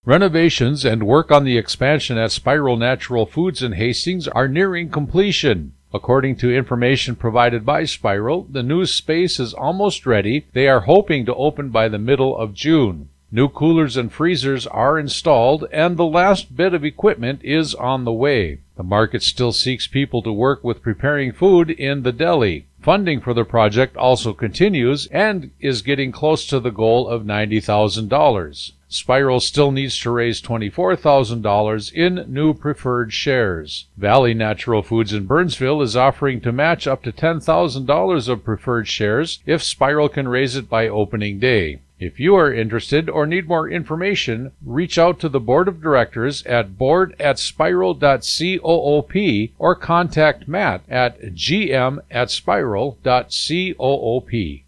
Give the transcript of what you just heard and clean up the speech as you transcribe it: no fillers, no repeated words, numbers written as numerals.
Renovations and work on the expansion at Spiral Natural Foods in Hastings are nearing completion. According to information provided by Spiral, the new space is almost ready. They are hoping to open by the middle of June. New coolers and freezers are installed, and the last bit of equipment is on the way. The market still seeks people to work with preparing food in the deli. Funding for the project also continues and is getting close to the goal of $90,000. Spiral still needs to raise $24,000 in new preferred shares. Valley Natural Foods in Burnsville is offering to match up to $10,000 of preferred shares if Spiral can raise it by opening day. If you are interested or need more information, reach out to the Board of Directors at board@spiral.coop or contact Matt at gm@spiral.coop.